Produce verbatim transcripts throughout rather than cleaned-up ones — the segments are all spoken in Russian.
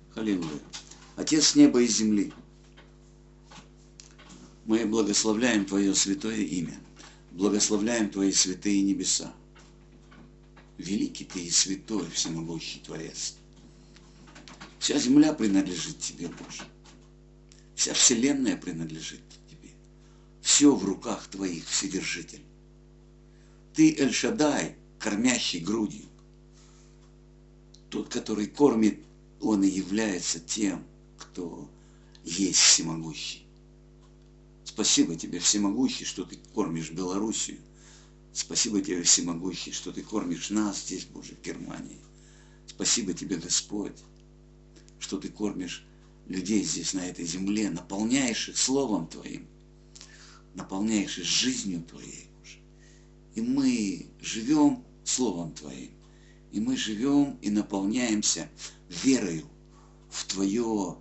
Аллилуйя. Отец неба и земли, мы благословляем Твое святое имя, благословляем Твои святые небеса. Великий Ты и святой, всемогущий Творец. Вся земля принадлежит Тебе, Боже. Вся вселенная принадлежит Тебе. Все в руках Твоих, Вседержитель. Ты Эль-Шадай, кормящий грудью. Тот, который кормит, он и является тем, кто есть всемогущий. Спасибо Тебе, всемогущий, что Ты кормишь Белоруссию. Спасибо Тебе, всемогущий, что Ты кормишь нас здесь, Боже, в Германии. Спасибо Тебе, Господь, что Ты кормишь людей здесь, на этой земле, наполняешь их Словом Твоим, наполняешь их жизнью Твоей, Боже. И мы живем Словом Твоим, и мы живем и наполняемся верою в Твое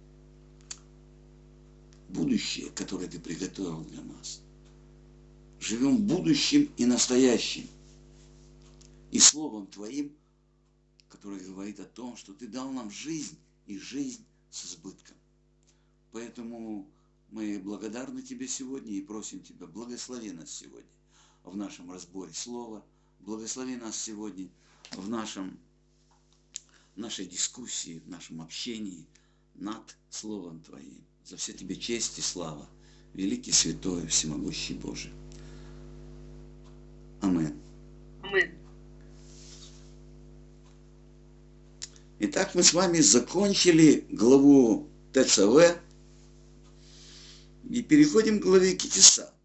будущее, которое Ты приготовил для нас. Живем будущим и настоящим. И Словом Твоим, которое говорит о том, что Ты дал нам жизнь и жизнь с избытком. Поэтому мы благодарны Тебе сегодня и просим Тебя, благослови нас сегодня в нашем разборе Слова, благослови нас сегодня в нашем, нашей дискуссии, в нашем общении над Словом Твоим. За все Тебе честь и слава, великий, святой, всемогущий Боже. Амин. Амин. Итак, мы с вами закончили главу ТЦВ и переходим к главе Китиса.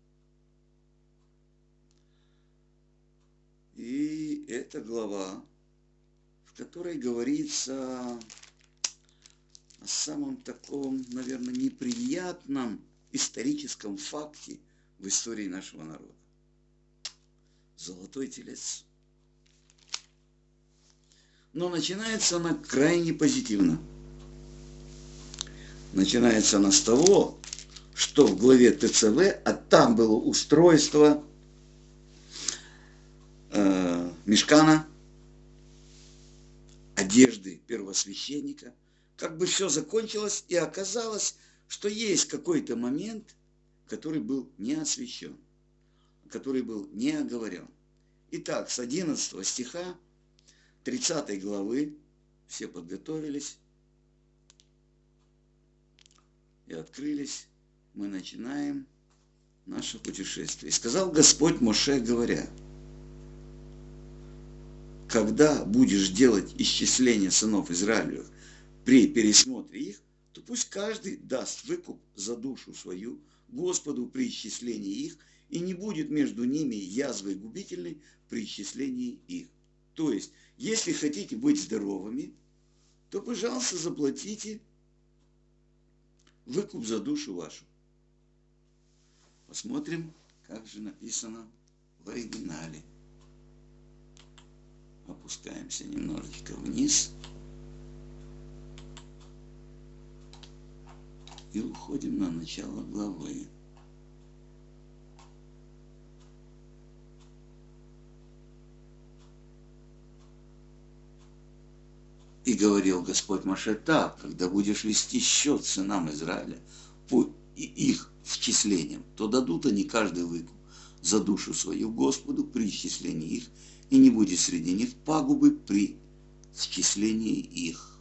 И это глава, в которой говорится о самом таком, наверное, неприятном историческом факте в истории нашего народа. Золотой телец. Но начинается она крайне позитивно. Начинается она с того, что в главе ТЦВ, а там было устройство э, мишкана, одежды первосвященника. Как бы все закончилось, и оказалось, что есть какой-то момент, который был не освящен, который был не оговорен. Итак, с одиннадцатого стиха тридцатой главы все подготовились и открылись. Мы начинаем наше путешествие. «И сказал Господь Моше, говоря: когда будешь делать исчисление сынов Израилевых при пересмотре их, то пусть каждый даст выкуп за душу свою Господу при исчислении их, и не будет между ними язвы губительной при исчислении их». То есть, если хотите быть здоровыми, то, пожалуйста, заплатите выкуп за душу вашу. Посмотрим, как же написано в оригинале. Опускаемся немножечко вниз. И уходим на начало главы. И говорил Господь Моше так: когда будешь вести счет сынам Израиля по их вчислениям, то дадут они каждый выкуп за душу свою Господу при исчислении их, и не будет среди них пагубы при счислении их.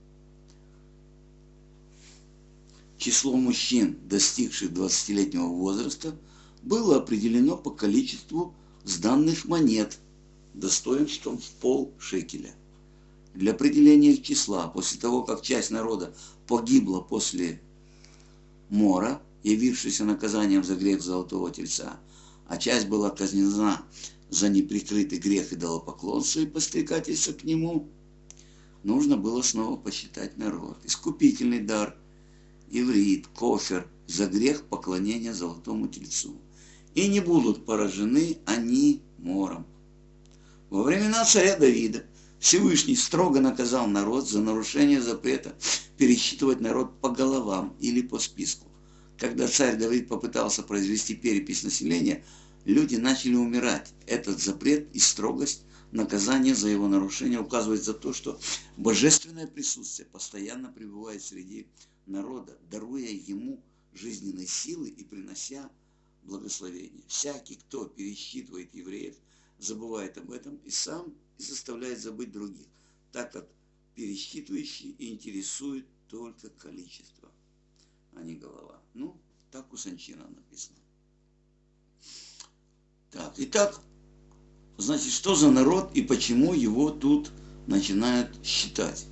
Число мужчин, достигших двадцатилетнего возраста, было определено по количеству сданных монет достоинством в пол шекеля. Для определения их числа, после того, как часть народа погибла после мора, явившегося наказанием за грех золотого тельца, а часть была казнена за неприкрытый грех идолопоклонства и подстрекательства к нему, нужно было снова посчитать народ. Искупительный дар, иврит, кофер, за грех поклонения золотому тельцу. И не будут поражены они мором. Во времена царя Давида Всевышний строго наказал народ за нарушение запрета пересчитывать народ по головам или по списку. Когда царь Давид попытался произвести перепись населения, люди начали умирать. Этот запрет и строгость наказание за его нарушение указывает за то, что божественное присутствие постоянно пребывает среди народа, даруя ему жизненной силы и принося благословение. Всякий, кто пересчитывает евреев, забывает об этом и сам и заставляет забыть других, так как пересчитывающий интересует только количество, а не голова. Ну, так у Санчина написано. Так, итак, значит, что за народ и почему его тут начинают считать?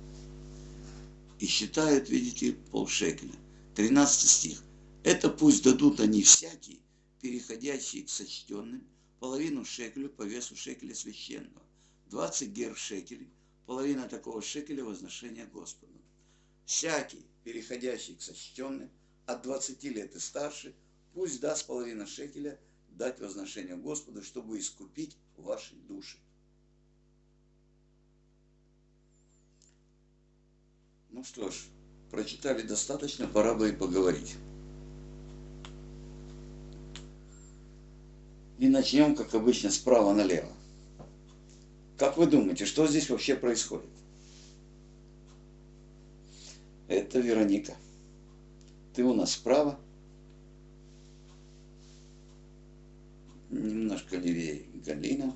И считают, видите, полшекеля. тринадцатый стих. Это пусть дадут они всякие, переходящие к сочтенным, половину шекеля по весу шекеля священного. двадцать гер шекелей, половина такого шекеля возношения Господу. Всякий, переходящий к сочтенным, от двадцати лет и старше, пусть даст половину шекеля дать возношение Господу, чтобы искупить ваши души. Ну что ж, прочитали достаточно, пора бы и поговорить. И начнем, как обычно, справа налево. Как вы думаете, что здесь вообще происходит? Это Вероника. Ты у нас справа. Немножко левее Галина.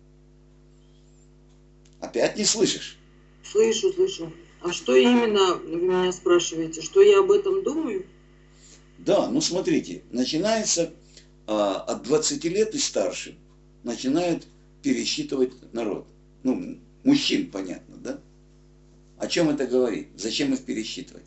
Опять не слышишь? Слышу, слышу. А что именно вы меня спрашиваете? Что я об этом думаю? Да, ну смотрите, начинается а, от двадцати лет и старше, начинают пересчитывать народ. Ну, мужчин, понятно, да? О чем это говорит? Зачем их пересчитывать?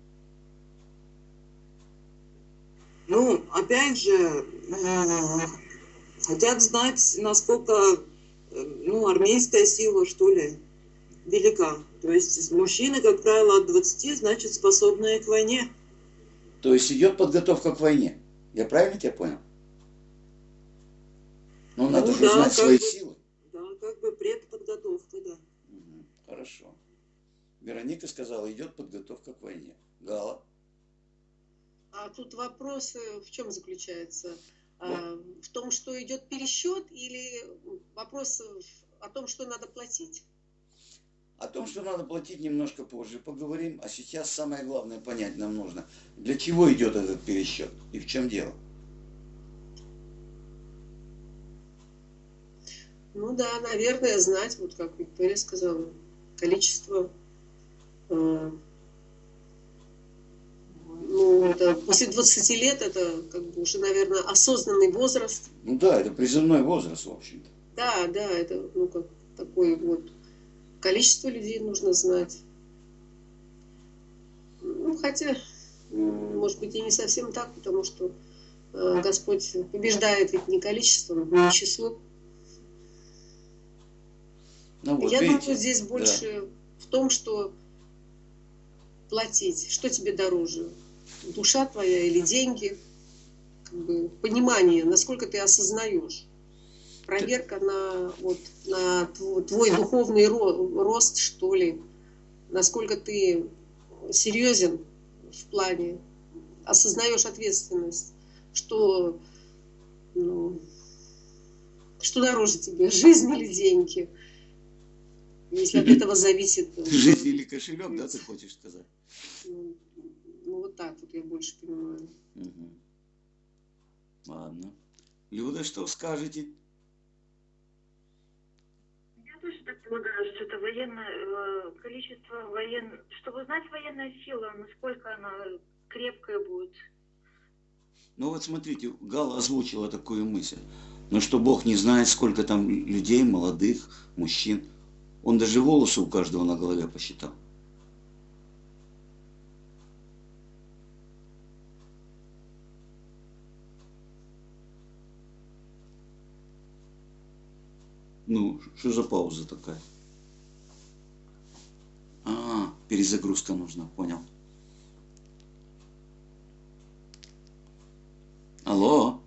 Ну, опять же, э, хотят знать, насколько, э, ну, армейская сила, что ли, велика. То есть мужчины, как правило, от двадцати, значит, способные к войне. То есть идет подготовка к войне. Я правильно тебя понял? Ну, надо Ну, же да, знать как свои бы, силы. да, как бы предподготовка, да. Угу, хорошо. Вероника сказала, идет подготовка к войне. Гала. А тут вопрос э, в чем заключается? Вот. А, В том, что идет пересчет, или вопрос в- о том, что надо платить? О том, что надо платить, немножко позже поговорим. А сейчас самое главное понять нам нужно. Для чего идет этот пересчет и в чем дело? Ну да, наверное, знать, вот как Виктория сказала, количество. э, Ну, это после двадцати лет, это как бы уже, наверное, осознанный возраст. Ну да, это призывной возраст, в общем-то. Да, да, это, ну, как такое вот количество людей нужно знать. Ну, хотя, м, может быть, и не совсем так, потому что э, Господь побеждает ведь не количеством, не числом. Ну вот, Я видите? думаю, здесь Да. больше в том, что платить, что тебе дороже, душа твоя или деньги, как бы понимание, насколько ты осознаешь. Проверка на, вот, на тв- твой духовный ро- рост, что ли, насколько ты серьезен в плане, осознаешь ответственность, что, ну, что дороже тебе, жизнь или деньги, если от этого зависит. э, Жизнь или кошелек, да, ты хочешь сказать? Ну, ну, вот так вот я больше понимаю. Угу. Ладно. Люда, что скажете? Я тоже так полагаю, что это военное э, количество воен, чтобы узнать военная сила, насколько она крепкая будет. Ну вот смотрите, Гала озвучила такую мысль. Но что Бог не знает, сколько там людей, молодых, мужчин. Он даже волосы у каждого на голове посчитал. Ну, что за пауза такая? А, перезагрузка нужна, понял. Алло?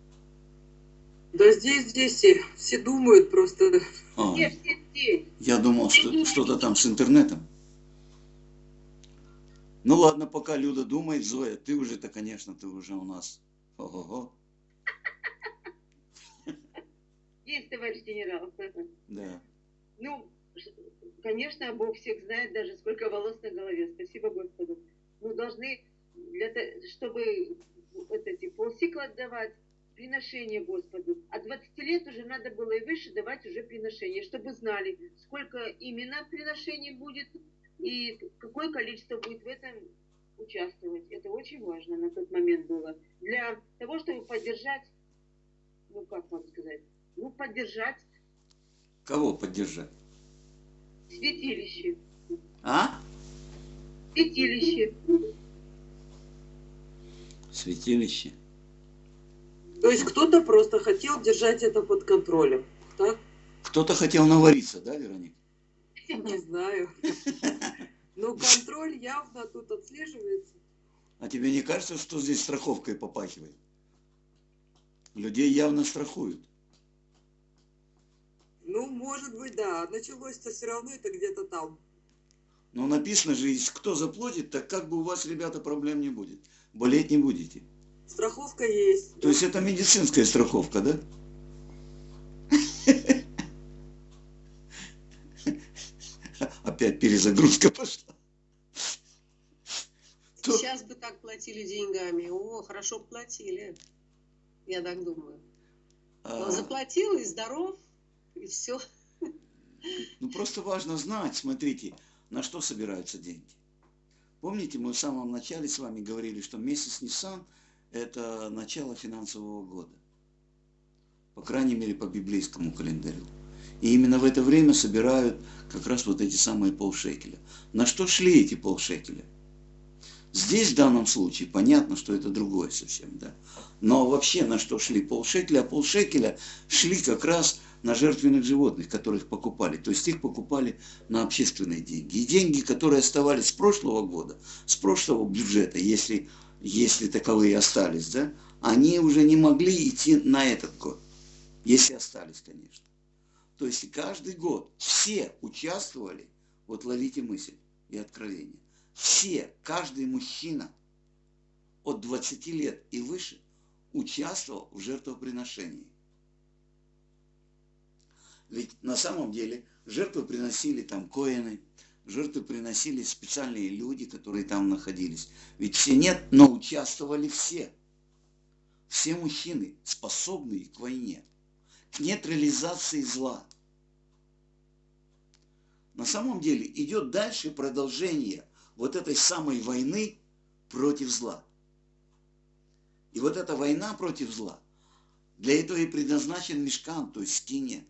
Да здесь, здесь все, все думают просто. А, Нет, нет, нет. я думал, что что-то там с интернетом. Ну ладно, пока Люда думает, Зоя, ты уже-то, конечно, ты уже у нас. Ого-го. Есть, товарищ генерал. Да. Ну, конечно, Бог всех знает, даже сколько волос на голове. Спасибо Господу. Мы должны, для того, чтобы вот эти полсикла отдавать, приношение Господу. От двадцати лет уже надо было и выше давать уже приношение, чтобы знали, сколько именно приношений будет и какое количество будет в этом участвовать. Это очень важно на тот момент было. Для того, чтобы поддержать, ну как вам сказать, ну поддержать. Кого поддержать? Святилище. А? Святилище. Святилище. То есть кто-то просто хотел держать это под контролем, так? Кто-то хотел навариться, да, Вероника? Не знаю. Но контроль явно тут отслеживается. А тебе не кажется, что здесь страховкой попахивает? Людей явно страхуют. Ну, может быть, да. Началось-то все равно это где-то там. Но написано же, если кто заплатит, так как бы у вас, ребята, проблем не будет. Болеть не будете. Страховка есть. То есть это медицинская страховка, да? Опять перезагрузка пошла. Сейчас бы так платили деньгами. О, хорошо платили. Я так думаю. Он заплатил и здоров, и все. Ну просто важно знать, смотрите, на что собираются деньги. Помните, мы в самом начале с вами говорили, что месяц Нисан – это начало финансового года. По крайней мере, по библейскому календарю. И именно в это время собирают как раз вот эти самые полшекеля. На что шли эти полшекеля? Здесь в данном случае понятно, что это другое совсем, да. Но вообще на что шли полшекеля? А полшекеля шли как раз на жертвенных животных, которых покупали. То есть их покупали на общественные деньги. И деньги, которые оставались с прошлого года, с прошлого бюджета, если, если таковые остались, да, они уже не могли идти на этот год. Если остались, конечно. То есть каждый год все участвовали, вот ловите мысль и откровение, все, каждый мужчина от двадцати лет и выше участвовал в жертвоприношении. Ведь на самом деле жертвы приносили там коэны, жертвы приносили специальные люди, которые там находились. Ведь все нет, но участвовали все. Все мужчины, способные к войне, к нейтрализации зла. На самом деле идет дальше продолжение вот этой самой войны против зла. И вот эта война против зла, для этого и предназначен мишкан, то есть скиния.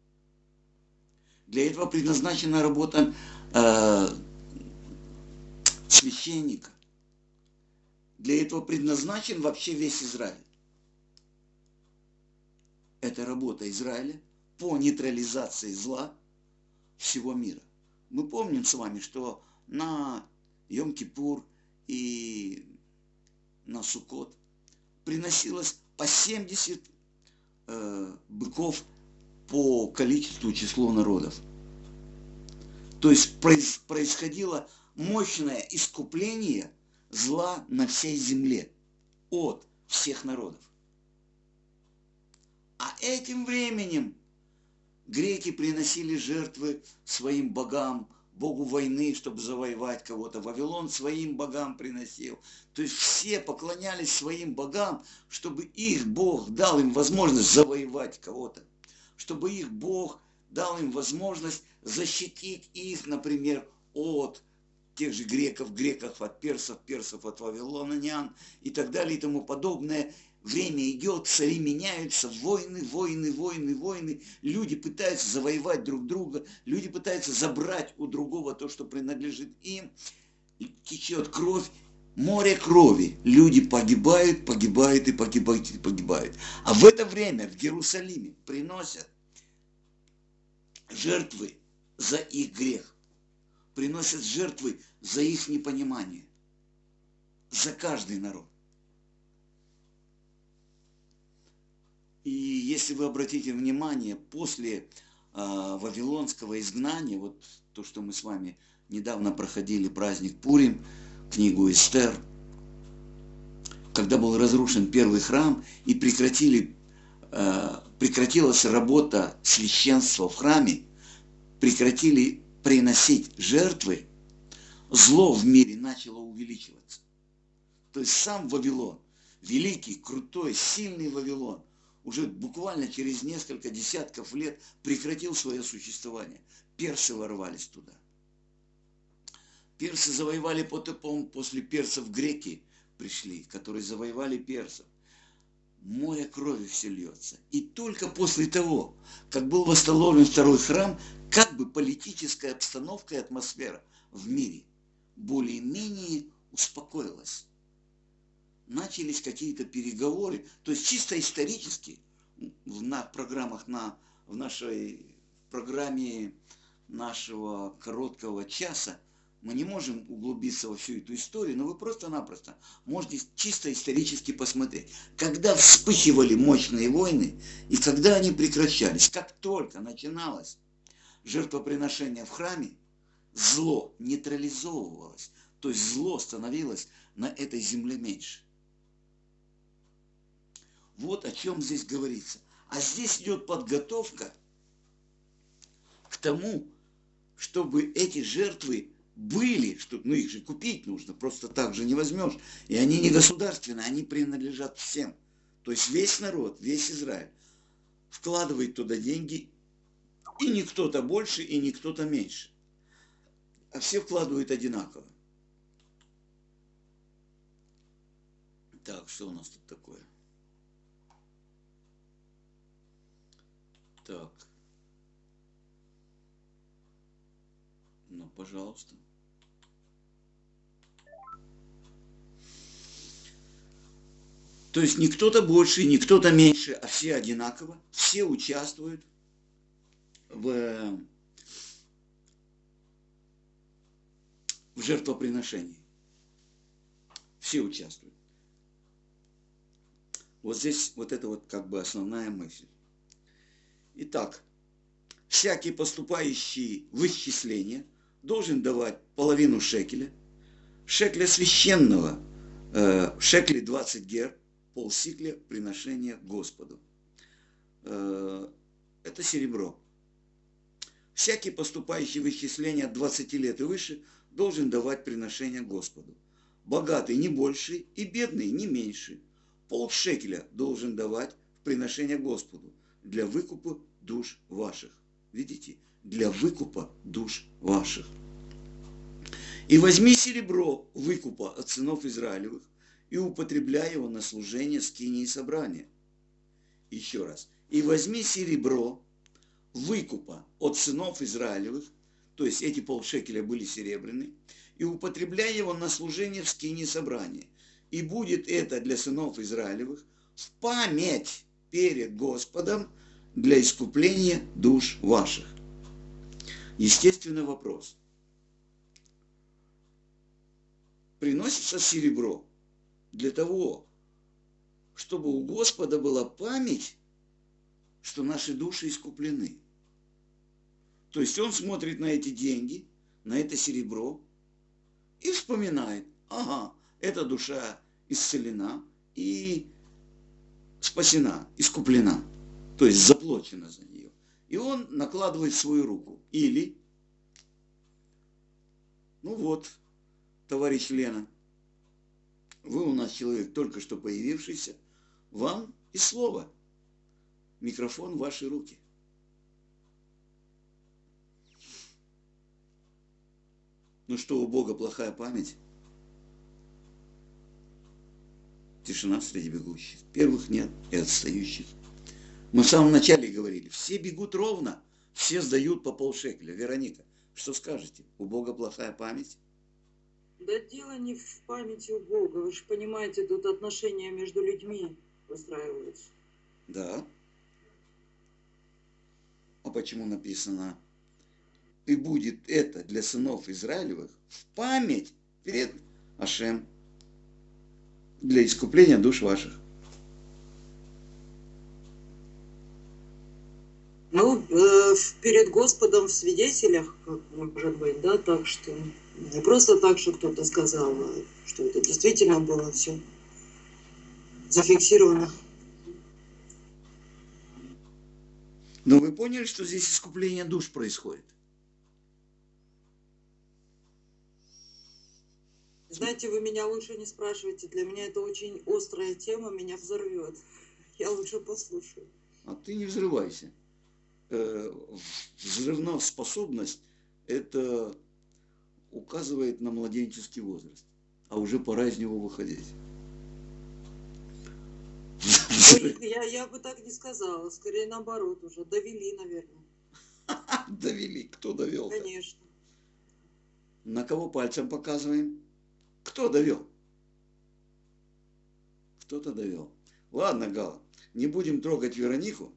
Для этого предназначена работа э, священника. Для этого предназначен вообще весь Израиль. Это работа Израиля по нейтрализации зла всего мира. Мы помним с вами, что на Йом-Кипур и на Суккот приносилось по семьдесят э, быков по количеству числу народов. То есть произ, происходило мощное искупление зла на всей земле от всех народов. А этим временем греки приносили жертвы своим богам, богу войны, чтобы завоевать кого-то. Вавилон своим богам приносил. То есть все поклонялись своим богам, чтобы их Бог дал им возможность завоевать кого-то. Чтобы их Бог дал им возможность защитить их, например, от тех же греков, греков от персов, персов от вавилонян и так далее и тому подобное. Время идет, цари меняются, войны, войны, войны, войны. Люди пытаются завоевать друг друга, люди пытаются забрать у другого то, что принадлежит им. Течет кровь, море крови. Люди погибают, погибают и погибают и погибают. А в это время в Иерусалиме приносят жертвы за их грех. Приносят жертвы за их непонимание. За каждый народ. И если вы обратите внимание, после э, вавилонского изгнания, вот то, что мы с вами недавно проходили праздник Пурим, книгу Эстер, когда был разрушен первый храм и прекратили э, прекратилась работа священства в храме, прекратили приносить жертвы, зло в мире начало увеличиваться. То есть сам Вавилон, великий, крутой, сильный Вавилон, уже буквально через несколько десятков лет прекратил свое существование. Персы ворвались туда. Персы завоевали потом, после персов греки пришли, которые завоевали персов. Море крови все льется. И только после того, как был восстановлен второй храм, как бы политическая обстановка и атмосфера в мире более-менее успокоилась. Начались какие-то переговоры, то есть чисто исторически в на программах, на, в нашей программе нашего короткого часа мы не можем углубиться во всю эту историю, но вы просто-напросто можете чисто исторически посмотреть, когда вспыхивали мощные войны и когда они прекращались. Как только начиналось жертвоприношение в храме, зло нейтрализовывалось, то есть зло становилось на этой земле меньше. Вот о чем здесь говорится. А здесь идет подготовка к тому, чтобы эти жертвы были, что, ну их же купить нужно, просто так же не возьмешь. И они не государственные, они принадлежат всем. То есть весь народ, весь Израиль вкладывает туда деньги, и не кто-то больше, и не кто-то меньше. А все вкладывают одинаково. Так, что у нас тут такое? Так. Ну, пожалуйста. То есть не кто-то больше, не кто-то меньше, а все одинаково. Все участвуют в, в жертвоприношении. Все участвуют. Вот здесь вот это вот как бы основная мысль. Итак, всякий поступающий в исчисление должен давать половину шекеля, шекеля священного, э, шекеле двадцать гер, полсикля приношения Господу. Э, это серебро. Всякий поступающий в исчисление от двадцати лет и выше должен давать приношение Господу. Богатый не больше и бедный не меньше. Полшекеля должен давать в приношение Господу для выкупа душ ваших. Видите? Для выкупа душ ваших. И возьми серебро выкупа от сынов Израилевых и употребляй его на служение скинии собрания. Еще раз. И возьми серебро выкупа от сынов Израилевых, то есть эти полшекеля были серебряные, и употребляй его на служение в скинии собрания. И будет это для сынов Израилевых в память перед Господом для искупления душ ваших. Естественный вопрос. Приносится серебро для того, чтобы у Господа была память, что наши души искуплены. То есть он смотрит на эти деньги, на это серебро и вспоминает, ага, эта душа исцелена и спасена, искуплена, то есть заплачено за нее. И он накладывает свою руку. Или, ну вот, товарищ Лена, вы у нас человек только что появившийся, вам и слово. Микрофон в ваши руки. Ну что, у Бога плохая память? Тишина среди бегущих. Первых нет и отстающих. Мы в самом начале говорили, все бегут ровно, все сдают по полшекеля. Вероника, что скажете? У Бога плохая память? Да дело не в памяти у Бога. Вы же понимаете, тут отношения между людьми выстраиваются. Да. А почему написано, и будет это для сынов Израилевых в память перед Ашем для искупления душ ваших? Ну, э, перед Господом в свидетелях, как может быть, да, так что не просто так, что кто-то сказал, а что это действительно было все зафиксировано. Но вы поняли, что здесь искупление душ происходит? Знаете, вы меня лучше не спрашивайте. Для меня это очень острая тема, меня взорвет. Я лучше послушаю. А ты не взрывайся. Э, Взрывная способность – это указывает на младенческий возраст. А уже пора из него выходить. Ой, я, я бы так не сказала. Скорее наоборот уже. Довели, наверное. Довели. Кто довел? Конечно. На кого пальцем показываем? Кто довел? Кто-то довел. Ладно, Гала, не будем трогать Веронику,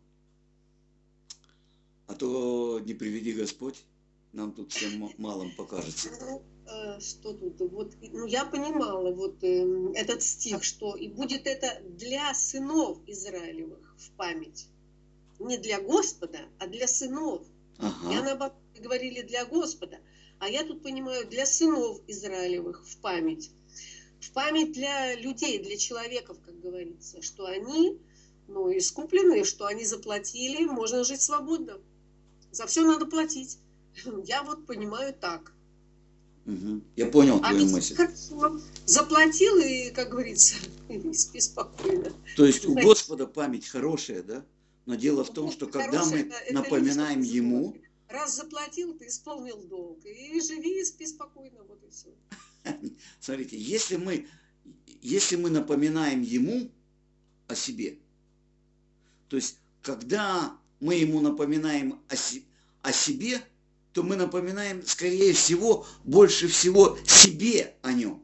а то не приведи Господь, нам тут всем малым покажется. Ну, э, что тут? Вот, ну, я понимала вот э, этот стих, что и будет это для сынов Израилевых в память. Не для Господа, а для сынов. Ага. Я наоборот говорили для Господа, а я тут понимаю для сынов Израилевых в память. В память для людей, для человеков, как говорится, что они, ну, искуплены, что они заплатили, можно жить свободно. За все надо платить. Я вот понимаю так. Угу. Я понял А твою ведь мысль. хорошо. Заплатил и, как говорится, и спи спокойно. То есть у Знаете, Господа память хорошая, да? Но дело в том, что когда хорошее, мы это- это напоминаем личное Ему, условие. Раз заплатил, ты исполнил долг. И живи, и спи спокойно. Вот и все. смотрите, если мы, если мы напоминаем Ему о себе, то есть когда мы Ему напоминаем о, си, о себе, то мы напоминаем, скорее всего, больше всего себе о Нем.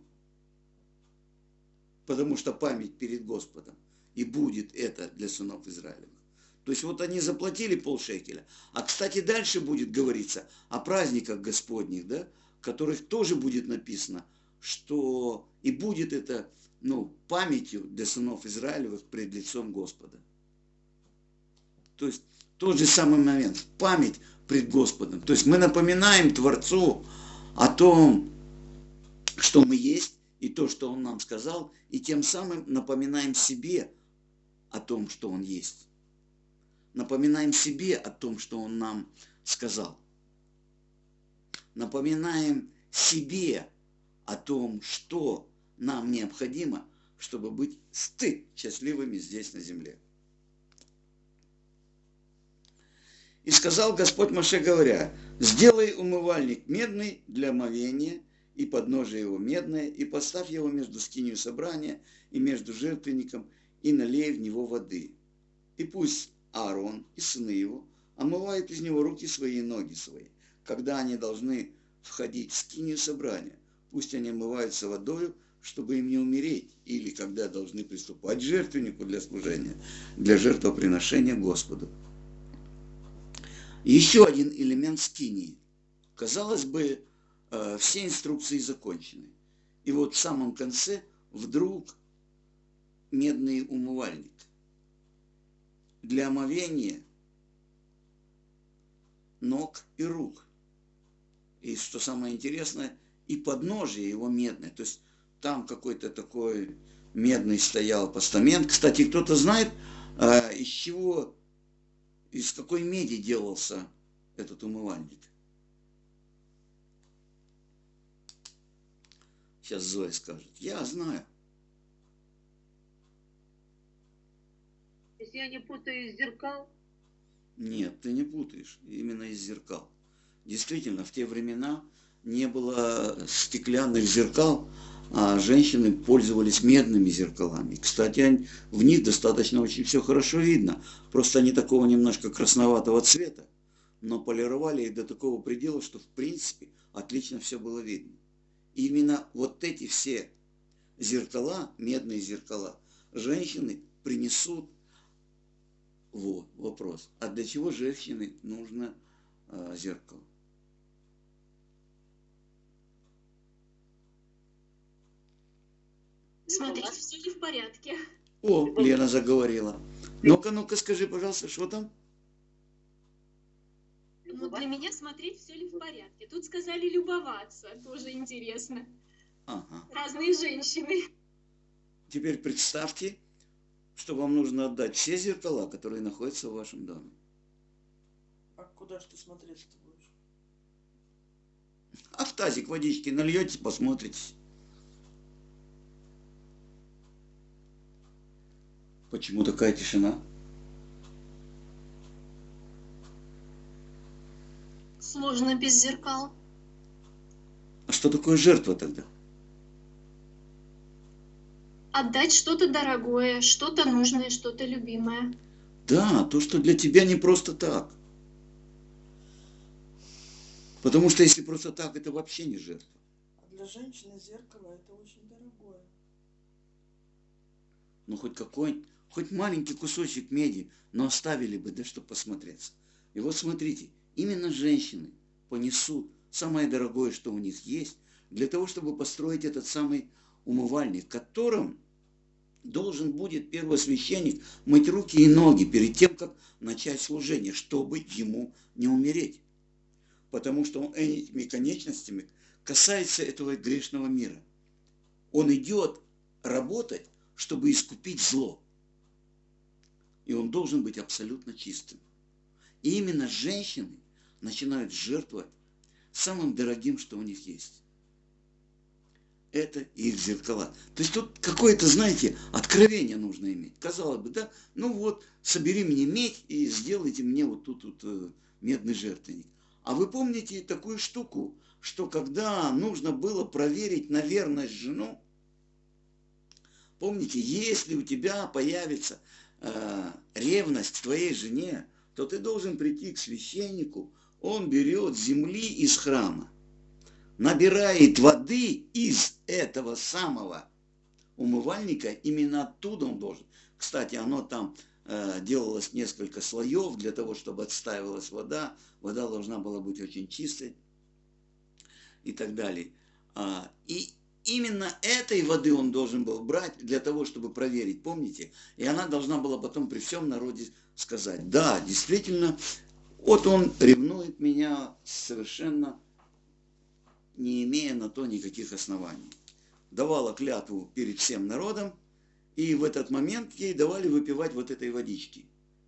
Потому что память перед Господом. И будет это для сынов Израилевых. То есть вот они заплатили полшекеля. А, кстати, дальше будет говориться о праздниках Господних, да, которых тоже будет написано, что и будет это, ну, памятью для сынов Израилевых пред лицом Господа. То есть тот же самый момент, память пред Господом. То есть мы напоминаем Творцу о том, что мы есть, и то, что Он нам сказал, и тем самым напоминаем себе о том, что Он есть. Напоминаем себе о том, что Он нам сказал. Напоминаем себе о том, что нам необходимо, чтобы быть сты счастливыми здесь на земле. И сказал Господь Моше, говоря: сделай умывальник медный для омовения, и подножие его медное, и поставь его между скинию собрания и между жертвенником, и налей в него воды. И пусть Аарон и сыны его омывают из него руки свои и ноги свои, когда они должны входить в скинию собрания. Пусть они омываются водою, чтобы им не умереть, или когда должны приступать к жертвеннику для служения, для жертвоприношения Господу. Еще один элемент скинии. Казалось бы, все инструкции закончены. И вот в самом конце вдруг медный умывальник для омовения ног и рук. И что самое интересное, и подножие его медное. То есть там какой-то такой медный стоял постамент. Кстати, кто-то знает, из чего, из какой меди делался этот умывальник? Сейчас Зоя скажет. Я знаю. Если я не путаю, из зеркал? Нет, ты не путаешь. Именно из зеркал. Действительно, в те времена не было стеклянных зеркал, а женщины пользовались медными зеркалами. Кстати, в них достаточно очень все хорошо видно. Просто они такого немножко красноватого цвета, но полировали их до такого предела, что в принципе отлично все было видно. И именно вот эти все зеркала, медные зеркала, женщины принесут. Вот вопрос. А для чего женщине нужно а, зеркало? Смотреть, все ли в порядке. О, Лена заговорила. Ну-ка, ну-ка, скажи, пожалуйста, что там? Ну, для меня смотреть, все ли в порядке. Тут сказали любоваться, тоже интересно. Ага. Разные женщины. Теперь представьте, что вам нужно отдать все зеркала, которые находятся в вашем доме. куда ж ты смотреться-то будешь? А в тазик водички нальете, посмотрите. Почему такая тишина? Сложно без зеркал. А что такое жертва тогда? Отдать что-то дорогое, что-то нужное, что-то любимое. Да, то, что для тебя не просто так. Потому что если просто так, это вообще не жертва. А для женщины зеркало это очень дорогое. Ну, хоть какой, хоть маленький кусочек меди, но оставили бы, да, чтобы посмотреться. И вот смотрите, именно женщины понесут самое дорогое, что у них есть, для того, чтобы построить этот самый умывальник, в котором должен будет первосвященник мыть руки и ноги перед тем, как начать служение, чтобы ему не умереть. Потому что он этими конечностями касается этого грешного мира. Он идет работать, чтобы искупить зло. И он должен быть абсолютно чистым. И именно женщины начинают жертвовать самым дорогим, что у них есть. Это их зеркала. То есть тут какое-то, знаете, откровение нужно иметь. Казалось бы, да, ну вот, собери мне медь и сделайте мне вот тут вот э, медный жертвенник. А вы помните такую штуку, что когда нужно было проверить на верность жену, помните, если у тебя появится э, ревность к твоей жене, то ты должен прийти к священнику, он берет земли из храма, набирает воды из этого самого умывальника, именно оттуда он должен. Кстати, оно там э, делалось несколько слоев для того, чтобы отстаивалась вода. Вода должна была быть очень чистой и так далее. А, и именно этой воды он должен был брать для того, чтобы проверить, помните? И она должна была потом при всем народе сказать: да, действительно, вот он ревнует меня совершенно не имея на то никаких оснований. Давала клятву перед всем народом, и в этот момент ей давали выпивать вот этой водички.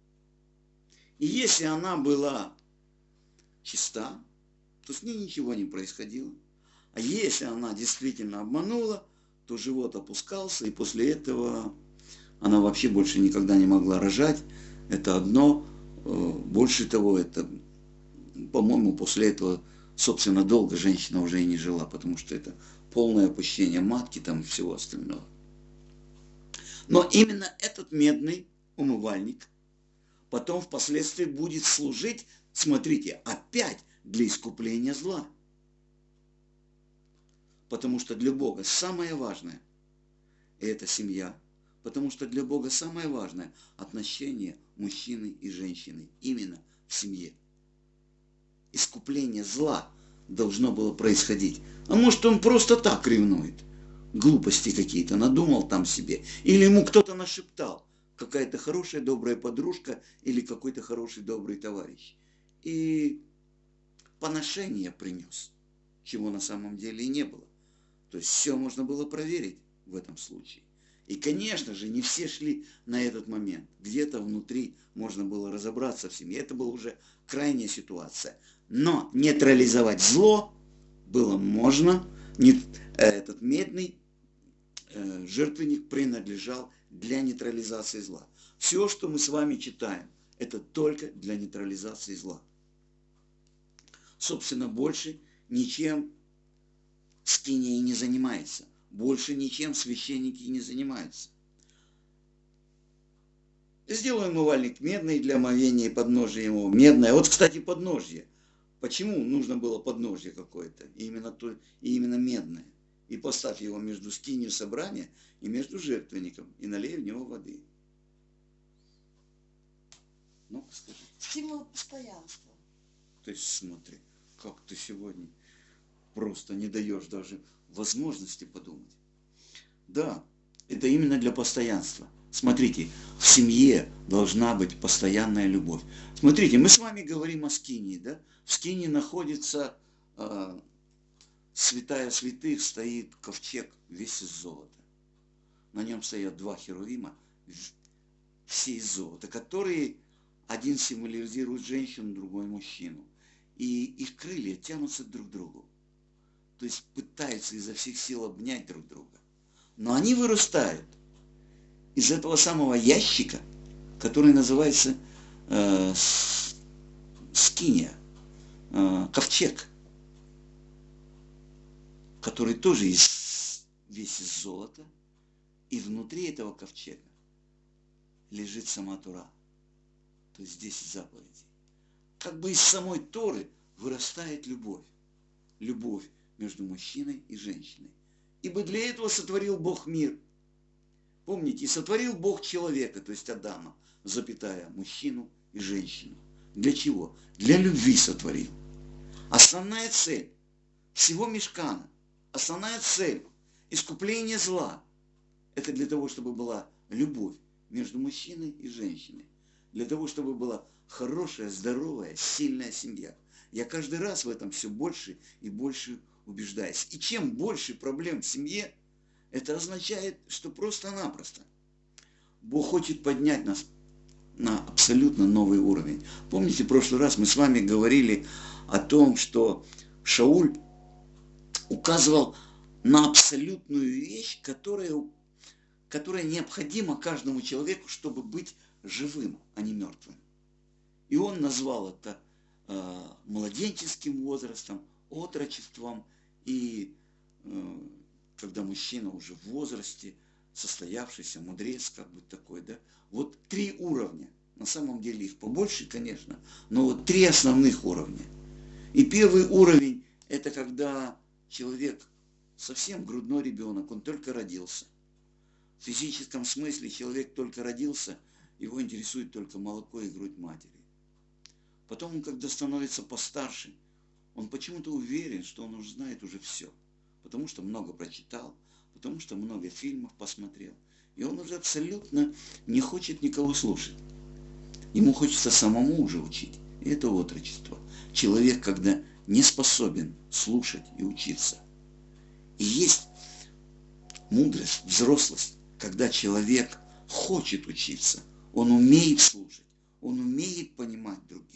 И если она была чиста, то с ней ничего не происходило. А если она действительно обманула, то живот опускался, и после этого она вообще больше никогда не могла рожать. Это одно. Больше того, это, по-моему, после этого, собственно, долго женщина уже и не жила, потому что это полное опущение матки там и всего остального. Но именно этот медный умывальник потом впоследствии будет служить, смотрите, опять для искупления зла. Потому что для Бога самое важное – это семья. Потому что для Бога самое важное – отношение мужчины и женщины именно в семье. Искупление зла должно было происходить. А может, он просто так ревнует? Глупости какие-то надумал там себе. Или ему кто-то нашептал. Какая-то хорошая, добрая подружка или какой-то хороший, добрый товарищ. И поношение принес, чего на самом деле и не было. То есть все можно было проверить в этом случае. И, конечно же, не все шли на этот момент. Где-то внутри можно было разобраться в семье. Это была уже крайняя ситуация. Но нейтрализовать зло было можно. Этот медный жертвенник принадлежал для нейтрализации зла. Все, что мы с вами читаем, это только для нейтрализации зла. Собственно, больше ничем скиния не занимается. Больше ничем священники не занимаются. Сделаем умывальник медный для омовения и подножия ему медное. Вот, кстати, подножье. Почему нужно было подножье какое-то? И именно, то, и именно медное. И поставь его между скинию собрания и между жертвенником. И налей в него воды. Ну-ка скажи. Стимул постоянства. То есть смотри, как ты сегодня просто не даешь даже возможности подумать. Да, это именно для постоянства. Смотрите, в семье должна быть постоянная любовь. Смотрите, мы с вами говорим о скинии, да? В скинии находится э, святая святых, стоит ковчег весь из золота. На нем стоят два херувима, все из золота, которые один символизирует женщину, другой мужчину. И их крылья тянутся друг к другу. То есть пытаются изо всех сил обнять друг друга. Но они вырастают из этого самого ящика, который называется э, скиния, э, ковчег, который тоже из, весь из золота, и внутри этого ковчега лежит сама Тора, то есть десять заповедей. Как бы из самой Торы вырастает любовь, любовь между мужчиной и женщиной. Ибо для этого сотворил Бог мир. Помните, сотворил Бог человека, то есть Адама, запятая, мужчину и женщину. Для чего? Для любви сотворил. Основная цель всего мишкана, основная цель искупления зла, это для того, чтобы была любовь между мужчиной и женщиной. Для того, чтобы была хорошая, здоровая, сильная семья. Я каждый раз в этом все больше и больше убеждаюсь. И чем больше проблем в семье, это означает, что просто-напросто Бог хочет поднять нас на абсолютно новый уровень. Помните, в прошлый раз мы с вами говорили о том, что Шауль указывал на абсолютную вещь, которая, которая необходима каждому человеку, чтобы быть живым, а не мертвым. И он назвал это э, младенческим возрастом, отрочеством, и э, когда мужчина уже в возрасте, состоявшийся, мудрец, как бы такой, да, вот три уровня, на самом деле их побольше, конечно, но вот три основных уровня. И первый уровень, это когда человек, совсем грудной ребенок, он только родился. В физическом смысле человек только родился, его интересует только молоко и грудь матери. Потом он, когда становится постарше, он почему-то уверен, что он уже знает уже все. Потому что много прочитал, потому что много фильмов посмотрел. И он уже абсолютно не хочет никого слушать. Ему хочется самому уже учить. И это отрочество. Человек, когда не способен слушать и учиться. И есть мудрость, взрослость, когда человек хочет учиться. Он умеет слушать, он умеет понимать других.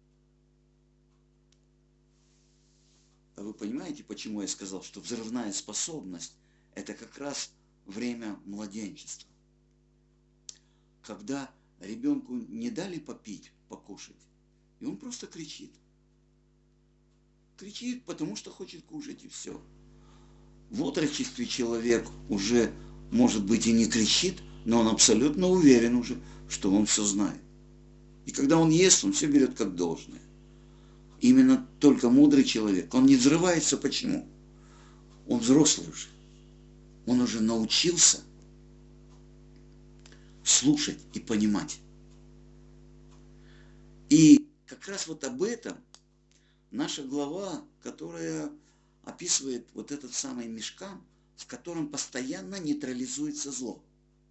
А вы понимаете, почему я сказал, что взрывная способность – это как раз время младенчества. Когда ребенку не дали попить, покушать, и он просто кричит. Кричит, потому что хочет кушать, и все. В отрочестве человек уже, может быть, и не кричит, но он абсолютно уверен уже, что он все знает. И когда он ест, он все берет как должное. Именно только мудрый человек, он не взрывается. Почему? Он взрослый уже. Он уже научился слушать и понимать. И как раз вот об этом наша глава, которая описывает вот этот самый мишкан, в котором постоянно нейтрализуется зло.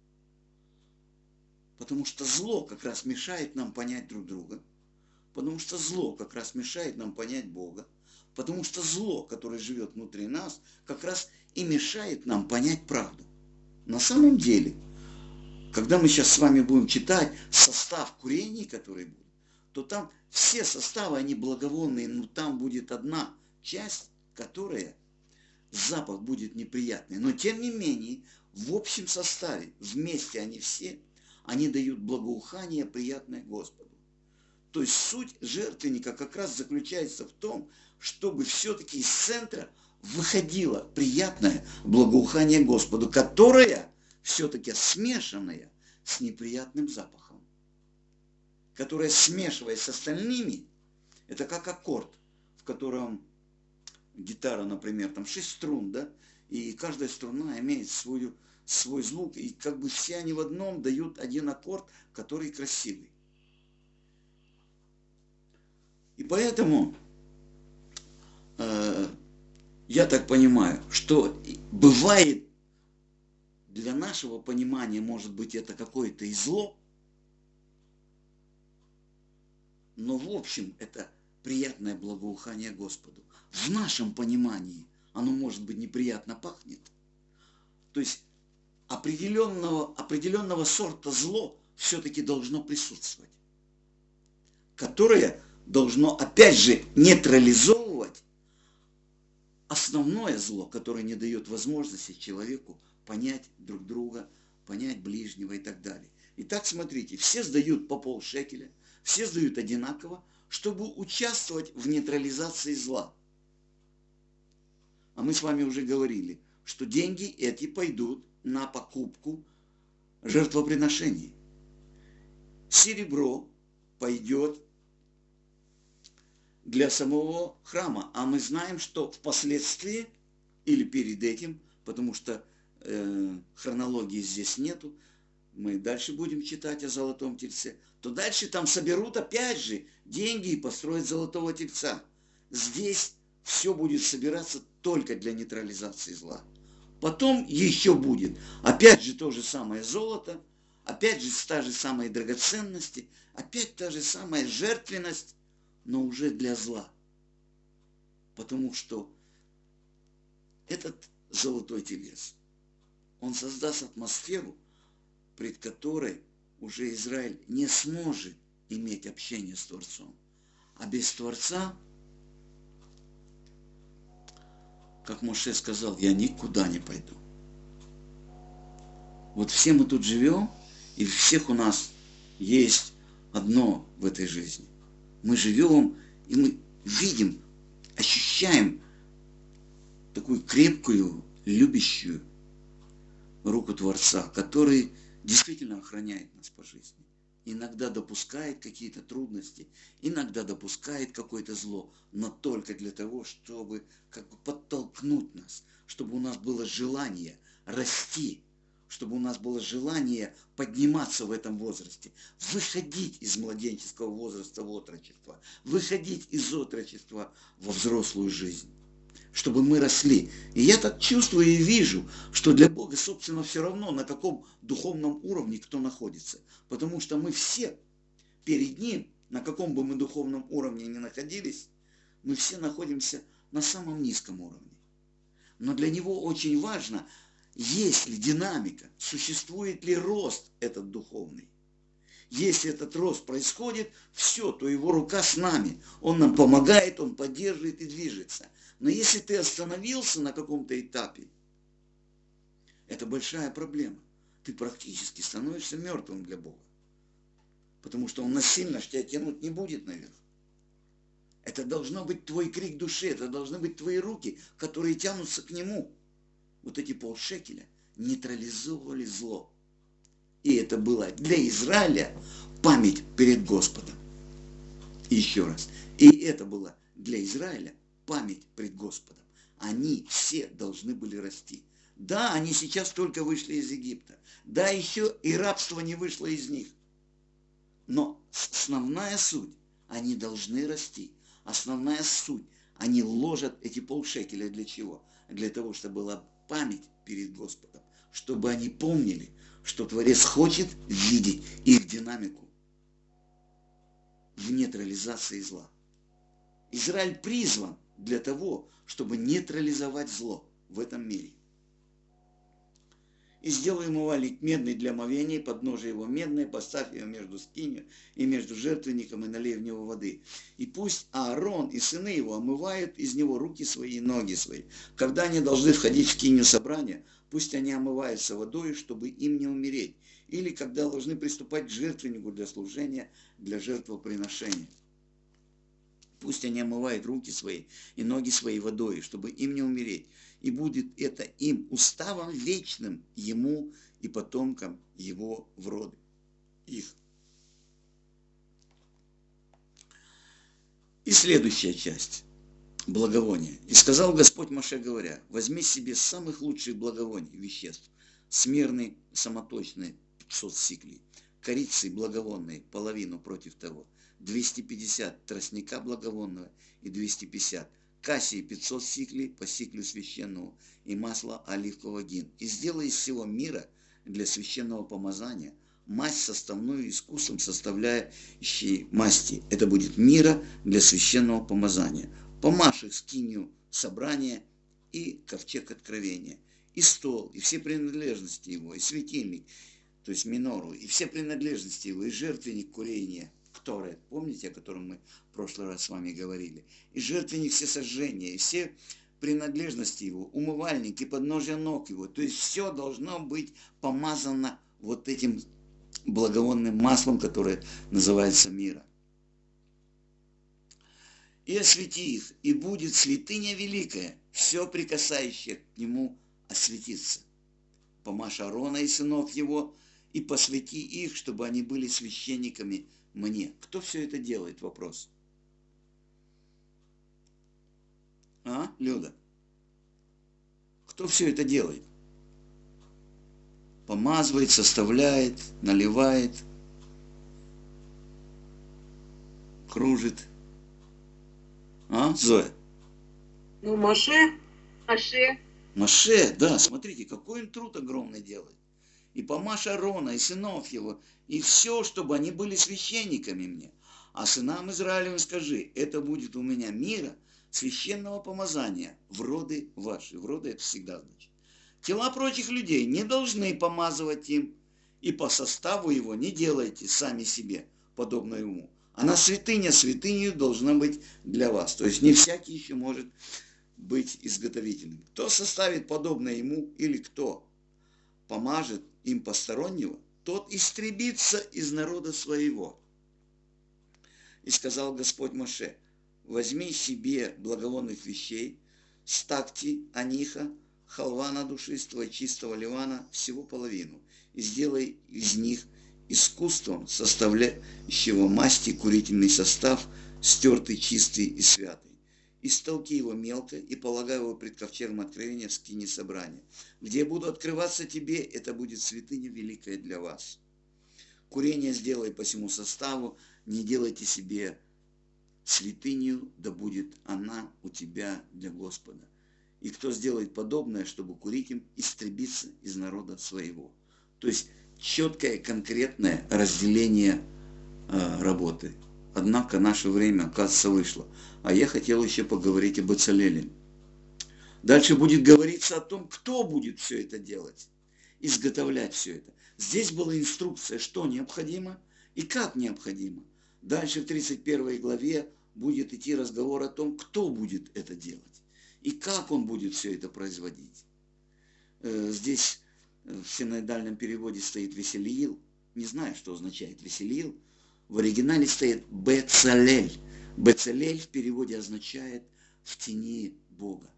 Потому что зло как раз мешает нам понять друг друга. Потому что зло как раз мешает нам понять Бога. Потому что зло, которое живет внутри нас, как раз и мешает нам понять правду. На самом деле, когда мы сейчас с вами будем читать состав курений, которые будут, то там все составы, они благовонные, но там будет одна часть, которая, запах будет неприятный. Но тем не менее, в общем составе, вместе они все, они дают благоухание, приятное Господу. То есть суть жертвенника как раз заключается в том, чтобы все-таки из центра выходило приятное благоухание Господу, которое все-таки смешанное с неприятным запахом. Которое, смешиваясь с остальными, это как аккорд, в котором гитара, например, там шесть струн, да, и каждая струна имеет свою, свой звук, и как бы все они в одном дают один аккорд, который красивый. И поэтому э, я так понимаю, что бывает для нашего понимания, может быть, это какое-то и зло, но в общем это приятное благоухание Господу. В нашем понимании оно, может быть, неприятно пахнет. То есть определенного, определенного сорта зло все-таки должно присутствовать. которое должно, опять же, нейтрализовывать основное зло, которое не дает возможности человеку понять друг друга, понять ближнего и так далее. Итак, смотрите, все сдают по полшекеля, все сдают одинаково, чтобы участвовать в нейтрализации зла. А мы с вами уже говорили, что деньги эти пойдут на покупку жертвоприношений. Серебро пойдет для самого храма. А мы знаем, что впоследствии, или перед этим, потому что э, хронологии здесь нету, мы дальше будем читать о золотом тельце, то дальше там соберут опять же деньги и построят золотого тельца. Здесь все будет собираться только для нейтрализации зла. Потом еще будет опять же то же самое золото, опять же та же самая драгоценности, опять та же самая жертвенность, но уже для зла. Потому что этот золотой телец, он создаст атмосферу, пред которой уже Израиль не сможет иметь общение с Творцом. А без Творца, как Моше сказал, я никуда не пойду. Вот все мы тут живем, и у всех у нас есть одно в этой жизни. Мы живем, и мы видим, ощущаем такую крепкую, любящую руку Творца, который действительно охраняет нас по жизни. Иногда допускает какие-то трудности, иногда допускает какое-то зло, но только для того, чтобы как бы подтолкнуть нас, чтобы у нас было желание расти, чтобы у нас было желание подниматься в этом возрасте, выходить из младенческого возраста в отрочество, выходить из отрочества во взрослую жизнь, чтобы мы росли. И я так чувствую и вижу, что для Бога, собственно, все равно, на каком духовном уровне кто находится. Потому что мы все перед Ним, на каком бы мы духовном уровне ни находились, мы все находимся на самом низком уровне. Но для Него очень важно, есть ли динамика, существует ли рост этот духовный. Если этот рост происходит, все, то Его рука с нами. Он нам помогает, Он поддерживает и движется. Но если ты остановился на каком-то этапе, это большая проблема. Ты практически становишься мертвым для Бога. Потому что Он насильно тебя тянуть не будет наверх. Это должно быть твой крик души, это должны быть твои руки, которые тянутся к Нему. Вот эти полшекеля нейтрализовывали зло. И это было для Израиля память перед Господом. И еще раз. И это было для Израиля память пред Господом. Они все должны были расти. Да, они сейчас только вышли из Египта. Да, еще и рабство не вышло из них. Но основная суть, они должны расти. Основная суть, они ложат эти полшекеля для чего? Для того, чтобы была память перед Господом. Чтобы они помнили, что Творец хочет видеть их динамику в нейтрализации зла. Израиль призван для того, чтобы нейтрализовать зло в этом мире. И сделай умывальник медный для омовения, подножие его медное, поставь его между скинью и между жертвенником, и налей в него воды. И пусть Аарон и сыны его омывают из него руки свои и ноги свои. Когда они должны входить в скинию собрания, пусть они омываются водой, чтобы им не умереть. Или когда должны приступать к жертвеннику для служения, для жертвоприношения. Пусть они омывают руки свои и ноги свои водой, чтобы им не умереть. И будет это им уставом вечным ему и потомкам его в роды их. И следующая часть. Благовония. И сказал Господь Моше, говоря, возьми себе самых лучших благовоний, веществ, смирный, самоточный, пятьсот сиклей, корицы благовонной, половину против того, двести пятьдесят тростника благовонного и двести пятьдесят кассии пятьсот сиклей по сиклю священного и масло оливкового гин. И сделай из всего мира для священного помазания мазь составную искусством составляющей масти. Это будет мира для священного помазания. Помажь их скинию собрания и ковчег откровения, и стол, и все принадлежности его, и светильник, то есть минору, и все принадлежности его, и жертвенник курения. акторет, помните, о котором мы в прошлый раз с вами говорили, и жертвенник всесожжения, и все принадлежности его, умывальник и подножие ног его, то есть все должно быть помазано вот этим благовонным маслом, которое называется мира. И освети их, и будет святыня великая, все прикасающее к нему осветится. Помажь Аарона и сынов его, и посвяти их, чтобы они были священниками мне. Кто все это делает? Вопрос. А, Люда? Кто все это делает? Помазывает, составляет, наливает, кружит. А, Зоя? Ну, Моше. Моше. Моше, да, смотрите, какой он труд огромный делает. И помажь Аарона, и сынов его, и все, чтобы они были священниками мне. А сынам Израилевым скажи, это будет у меня мира, священного помазания в роды ваши. В роды это всегда значит. Тела прочих людей не должны помазывать им, и по составу его не делайте сами себе, подобно ему. Она святыня святынью должна быть для вас. То есть не всякий еще может быть изготовительным. Кто составит подобное ему, или кто помажет им постороннего, тот истребится из народа своего. И сказал Господь Моше, возьми себе благовонных вещей, стакти, аниха, халвана душистого и чистого ливана, всего половину, и сделай из них искусством составляющего масти курительный состав, стертый, чистый и святый. Истолки его мелко и полагай его пред ковчегом откровения в скине собрания. Где я буду открываться тебе, это будет святыня великая для вас. Курение сделай по всему составу, не делайте себе святыню, да будет она у тебя для Господа. И кто сделает подобное, чтобы курить им, истребиться из народа своего. То есть четкое, конкретное разделение э, работы. Однако наше время, оказывается, вышло. А я хотел еще поговорить об Бецалеле. Дальше будет говориться о том, кто будет все это делать, изготовлять все это. Здесь была инструкция, что необходимо и как необходимо. Дальше в тридцать первой главе будет идти разговор о том, кто будет это делать и как он будет все это производить. Здесь в синодальном переводе стоит Веселиил. Не знаю, что означает Веселиил. В оригинале стоит Бецалель. Бецалель в переводе означает «в тени Бога».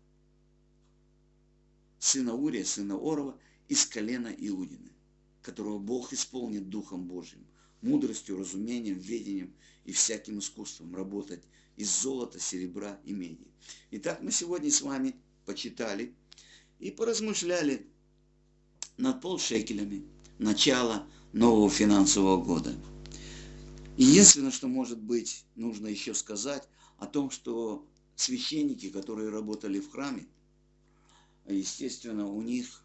Сына Урия, сына Орова, из колена Иудины, которого Бог исполнит Духом Божьим, мудростью, разумением, ведением и всяким искусством работать из золота, серебра и меди. Итак, мы сегодня с вами почитали и поразмышляли над полшекелями начала нового финансового года. Единственное, что, может быть, нужно еще сказать о том, что священники, которые работали в храме, естественно, у них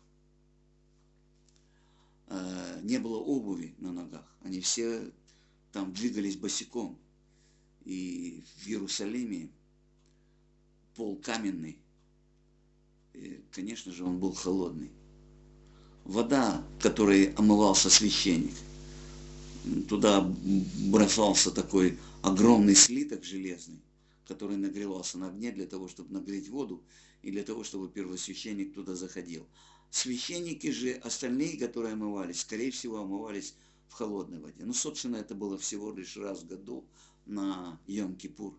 э, не было обуви на ногах. Они все там двигались босиком. И в Иерусалиме пол каменный. И, конечно же, он был холодный. Вода, которой омывался священник, туда бросался такой огромный слиток железный, который нагревался на огне для того, чтобы нагреть воду, и для того, чтобы первосвященник туда заходил. Священники же, остальные, которые омывались, скорее всего, омывались в холодной воде. Ну, собственно, это было всего лишь раз в году на Йом-Кипур.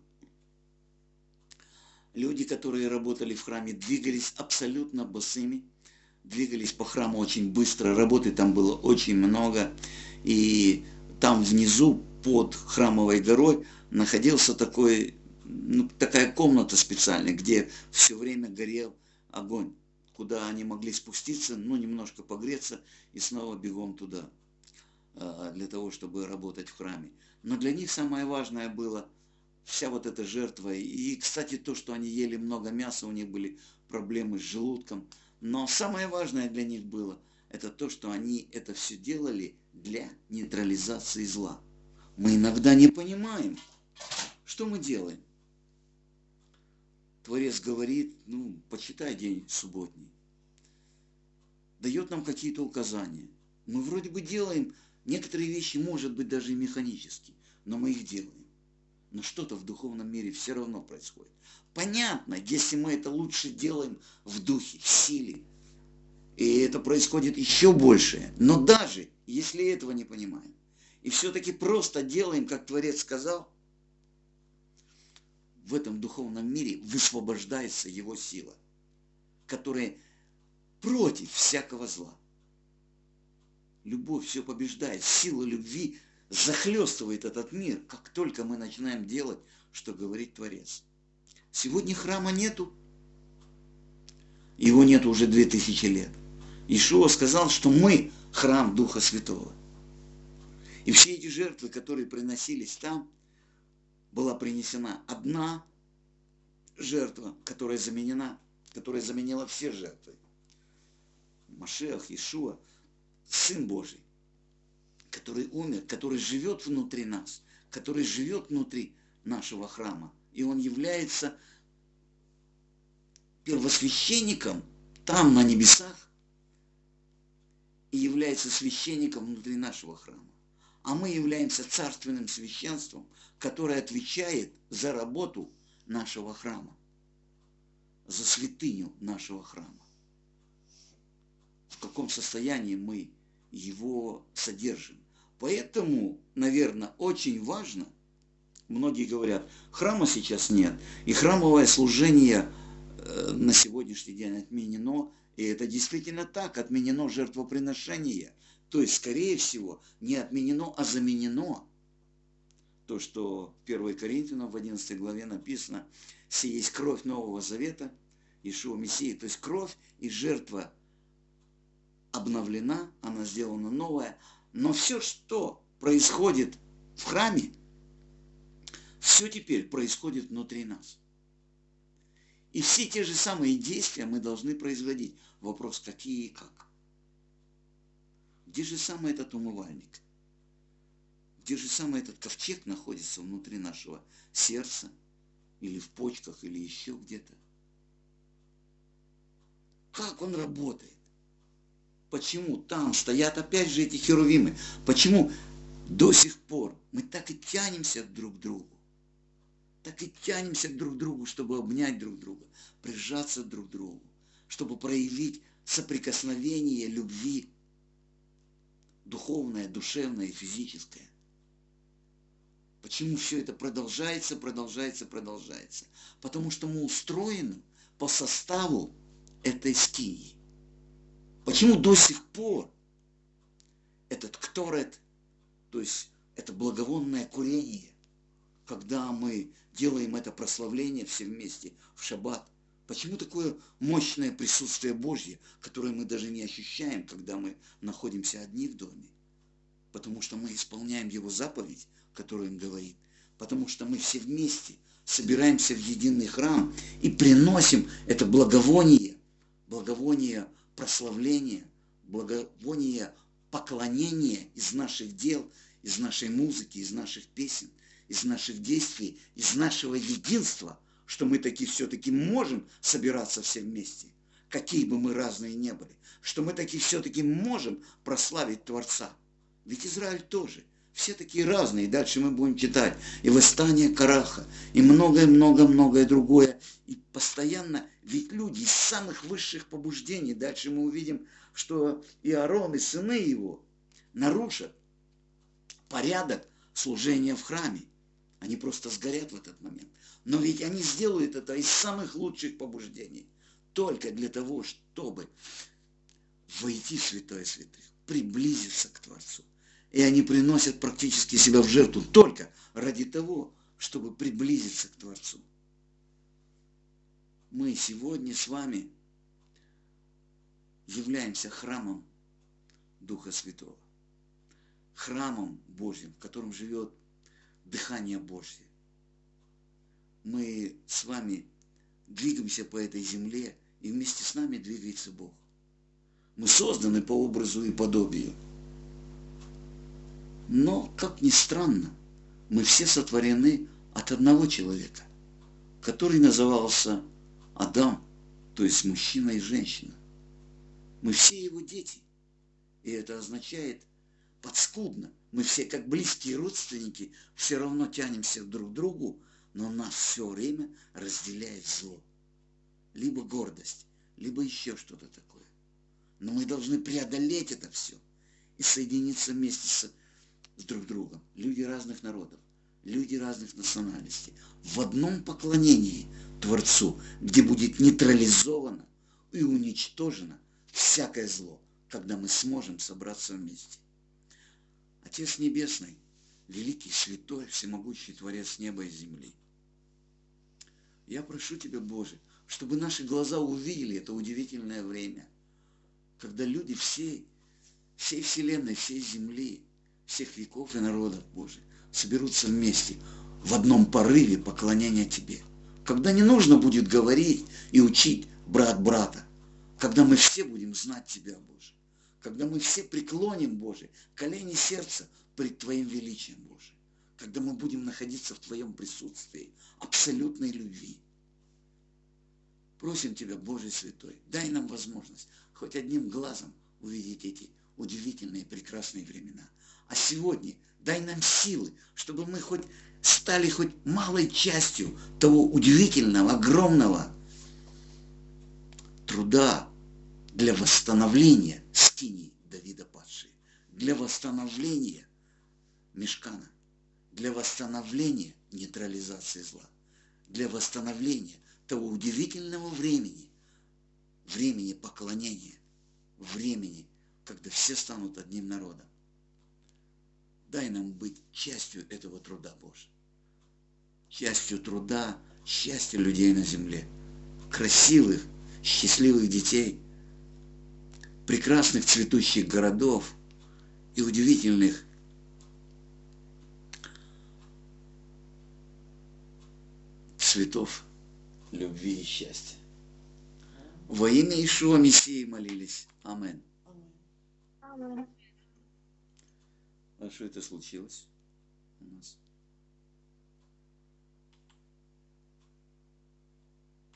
Люди, которые работали в храме, двигались абсолютно босыми, двигались по храму очень быстро, работы там было очень много, и там внизу, под храмовой горой, находился такой, ну, такая комната специальная, где все время горел огонь, куда они могли спуститься, ну, немножко погреться и снова бегом туда, для того, чтобы работать в храме. Но для них самое важное было вся вот эта жертва. И, кстати, то, что они ели много мяса, у них были проблемы с желудком. Но самое важное для них было, это то, что они это все делали для нейтрализации зла. Мы иногда не понимаем, что мы делаем. Творец говорит, ну, почитай день субботний. Дает нам какие-то указания. Мы вроде бы делаем некоторые вещи, может быть, даже и механически. но мы их делаем. Но что-то в духовном мире все равно происходит. Понятно, если мы это лучше делаем в духе, в силе, и это происходит еще больше. Но даже если этого не понимаем, и все-таки просто делаем, как Творец сказал, в этом духовном мире высвобождается его сила, которая против всякого зла. Любовь все побеждает, сила любви захлестывает этот мир, как только мы начинаем делать, что говорит Творец. Сегодня храма нету, его нету уже две тысячи лет. Иешуа сказал, что мы храм Духа Святого. И все эти жертвы, которые приносились там, была принесена одна жертва, которая заменена, которая заменила все жертвы. Машиах, Иешуа, Сын Божий, который умер, который живет внутри нас, который живет внутри нашего храма. И он является первосвященником там, на небесах, и является священником внутри нашего храма. А мы являемся царственным священством, которое отвечает за работу нашего храма, за святыню нашего храма. В каком состоянии мы его содержим. Поэтому, наверное, очень важно, многие говорят, храма сейчас нет, и храмовое служение на сегодняшний день отменено, и это действительно так, отменено жертвоприношение. То есть, скорее всего, не отменено, а заменено. То, что в первое Коринфянам в одиннадцатой главе написано, «Сия есть кровь Нового Завета, Иешуа Мессии». То есть, кровь и жертва обновлена, она сделана новая. Но все, что происходит в храме, все теперь происходит внутри нас. И все те же самые действия мы должны производить. Вопрос, какие и как. Где же самый этот умывальник? Где же самый этот ковчег находится внутри нашего сердца? Или в почках, или еще где-то? Как он работает? Почему там стоят опять же эти херувимы? Почему до сих пор мы так и тянемся друг к другу? Так и тянемся друг к другу, чтобы обнять друг друга, прижаться друг к другу, чтобы проявить соприкосновение любви, духовное, душевное и физическое. Почему все это продолжается, продолжается, продолжается? Потому что мы устроены по составу этой скинии. Почему до сих пор этот кторет, то есть это благовонное курение, когда мы делаем это прославление все вместе в шаббат, почему такое мощное присутствие Божье, которое мы даже не ощущаем, когда мы находимся одни в доме? Потому что мы исполняем Его заповедь, которую Он говорит. Потому что мы все вместе собираемся в единый храм и приносим это благовоние, благовоние прославления, благовоние поклонения из наших дел, из нашей музыки, из наших песен, из наших действий, из нашего единства, что мы таки все-таки можем собираться все вместе, какие бы мы разные не были, что мы таки все-таки можем прославить Творца. Ведь Израиль тоже. Все такие разные. Дальше мы будем читать и восстание Караха, и многое-многое-многое другое. И постоянно, ведь люди из самых высших побуждений, дальше мы увидим, что и Аарон, и сыны его нарушат порядок служения в храме. Они просто сгорят в этот момент. Но ведь они сделают это из самых лучших побуждений. Только для того, чтобы войти в святое святых, приблизиться к Творцу. И они приносят практически себя в жертву только ради того, чтобы приблизиться к Творцу. Мы сегодня с вами являемся храмом Духа Святого. Храмом Божьим, в котором живет дыхание Божье. Мы с вами двигаемся по этой земле, и вместе с нами двигается Бог. Мы созданы по образу и подобию. Но, как ни странно, мы все сотворены от одного человека, который назывался Адам, то есть мужчина и женщина. Мы все его дети. И это означает подскудно. Мы все как близкие родственники, все равно тянемся друг к другу, но нас все время разделяет зло. Либо гордость, либо еще что-то такое. Но мы должны преодолеть это все и соединиться вместе с, с друг другом. Люди разных народов, люди разных национальностей. В одном поклонении Творцу, где будет нейтрализовано и уничтожено всякое зло, когда мы сможем собраться вместе. Отец Небесный, великий, святой, всемогущий Творец неба и земли, я прошу Тебя, Боже, чтобы наши глаза увидели это удивительное время, когда люди всей, всей вселенной, всей земли, всех веков и народов, Боже, соберутся вместе в одном порыве поклонения Тебе. Когда не нужно будет говорить и учить брат брата, когда мы все будем знать Тебя, Боже, когда мы все преклоним, Боже, колени сердца пред Твоим величием, Боже, когда мы будем находиться в Твоем присутствии, абсолютной любви. Просим Тебя, Боже Святой, дай нам возможность хоть одним глазом увидеть эти удивительные прекрасные времена. А сегодня дай нам силы, чтобы мы хоть стали хоть малой частью того удивительного, огромного труда для восстановления скинии Давида падшей, для восстановления Мишкана, для восстановления нейтрализации зла, для восстановления того удивительного времени, времени поклонения, времени, когда все станут одним народом. Дай нам быть частью этого труда, Боже. Частью труда, счастья людей на земле. Красивых, счастливых детей, прекрасных цветущих городов и удивительных цветов любви и счастья. Во имя Иешуа Мессии молились. Амин. Аминь. А что это случилось у нас?